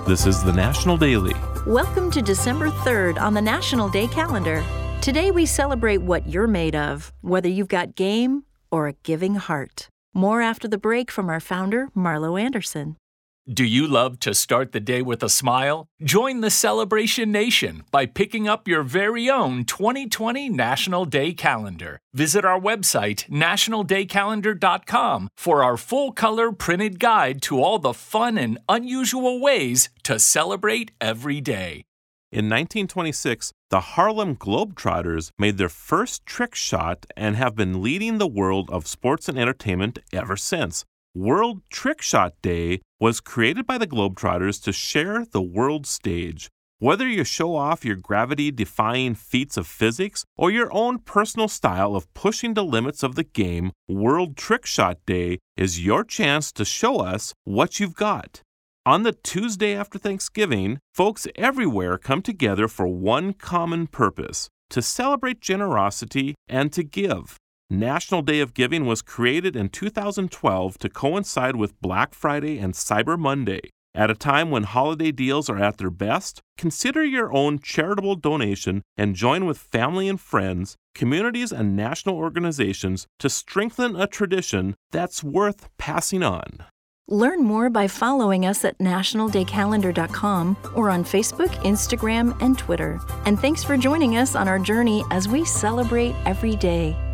This is the National Daily. Welcome to December 3rd on the National Day calendar. Today we celebrate what you're made of, whether you've got game or a giving heart. More after the break from our founder, Marlo Anderson. Do you love to start the day with a smile? Join the Celebration Nation by picking up your very own 2020 National Day Calendar. Visit our website, nationaldaycalendar.com, for our full-color printed guide to all the fun and unusual ways to celebrate every day. In 1926, the Harlem Globetrotters made their first trick shot and have been leading the world of sports and entertainment ever since. World Trick Shot Day was created by the Globetrotters to share the world stage. Whether you show off your gravity-defying feats of physics or your own personal style of pushing the limits of the game, World Trick Shot Day is your chance to show us what you've got. On the Tuesday after Thanksgiving, folks everywhere come together for one common purpose: to celebrate generosity and to give. National Day of Giving was created in 2012 to coincide with Black Friday and Cyber Monday. At a time when holiday deals are at their best, consider your own charitable donation and join with family and friends, communities, and national organizations to strengthen a tradition that's worth passing on. Learn more by following us at nationaldaycalendar.com or on Facebook, Instagram, and Twitter. And thanks for joining us on our journey as we celebrate every day.